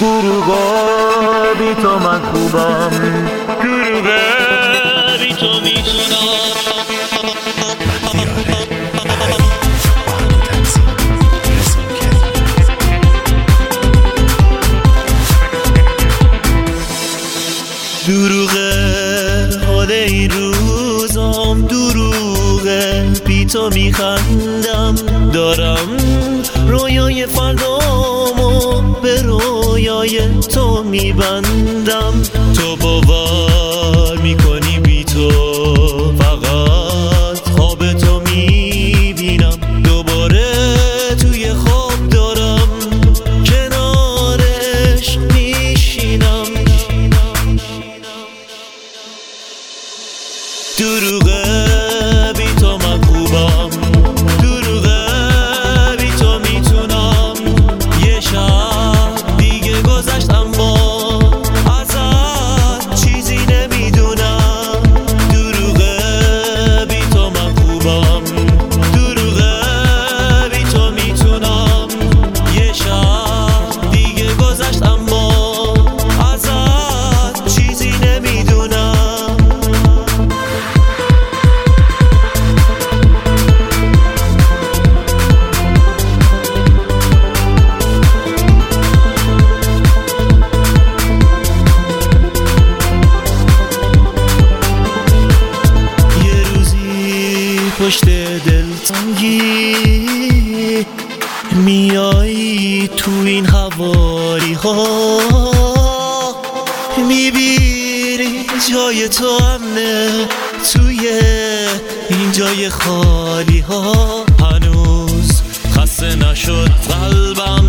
دروغه بی تو من خوبم، دروغه بی تو میتونم. دروغه حال این روزام، دروغه بی تو میخندم، دارم رویای فردامو به رویای تو میبندم. تو باور میکنی بی تو فقط خواب تو میبینم، دوباره توی خواب دارم کنارش میشینم. دروغه بی تو من خوبم، دروغه بی تو میتونم. یه شب دیگه گذشتم با ازت چیزی نمیدونم. دروغه بی تو من خوبم، دروغه بی تو میتونم. یه شب دیگه گذشتم با ازت چیزی نمیدونم. پشت دلتنگی میایی تو این حوالی ها، میبینی جای تو امنه توی این جای خالی ها. هنوز خسته نشد قلبم